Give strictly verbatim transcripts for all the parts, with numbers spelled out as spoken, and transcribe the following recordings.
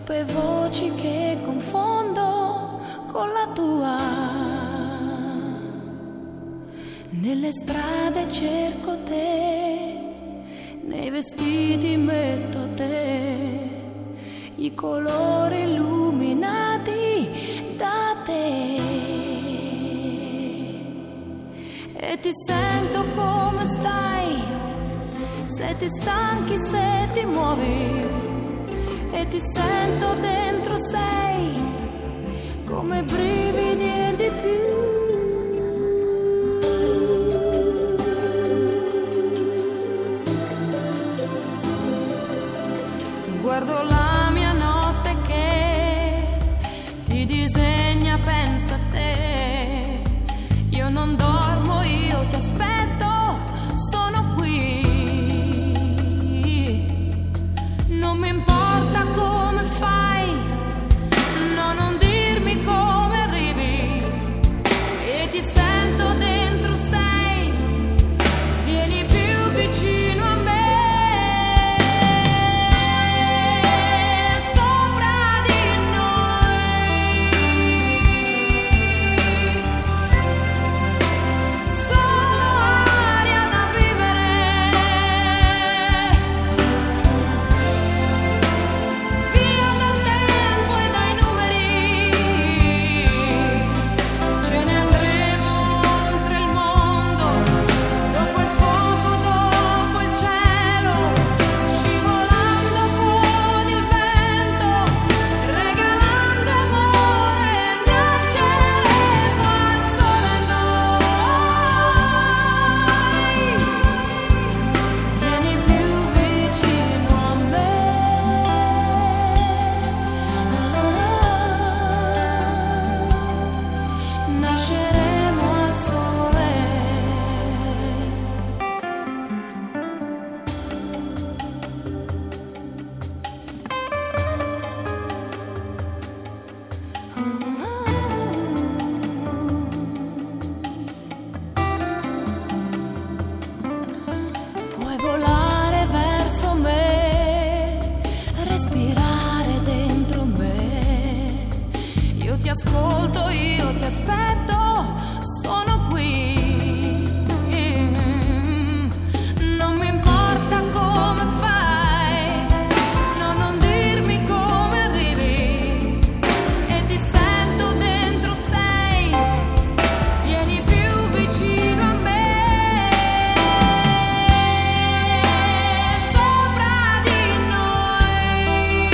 troppe voci che confondo con la tua. Nelle strade cerco te, nei vestiti metto te, i colori illuminati da te. E ti sento come stai, se ti stanchi, se ti muovi, e ti sento dentro sei, come brividi e di più. Guardo la mia notte che ti disegna, pensa a te. Io non dormo, io ti aspetto, sono qui. Non mi importa come fai, no, non dirmi come arrivi. E ti sento dentro sei, vieni più vicino a me. Ascolto, io ti aspetto, sono qui. Non mi importa come fai, no, non dirmi come arrivi. E ti sento dentro sei, vieni più vicino a me. Sopra di noi,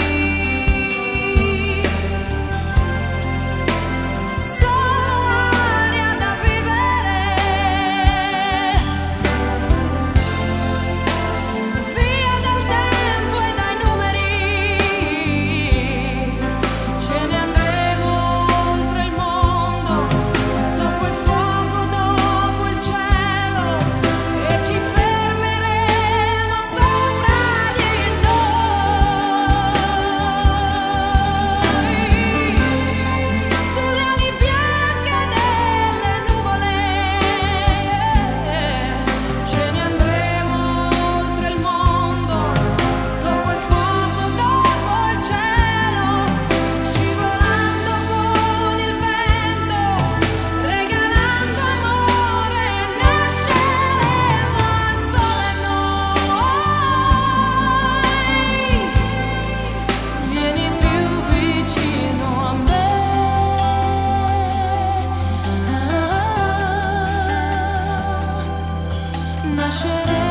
nasceremo.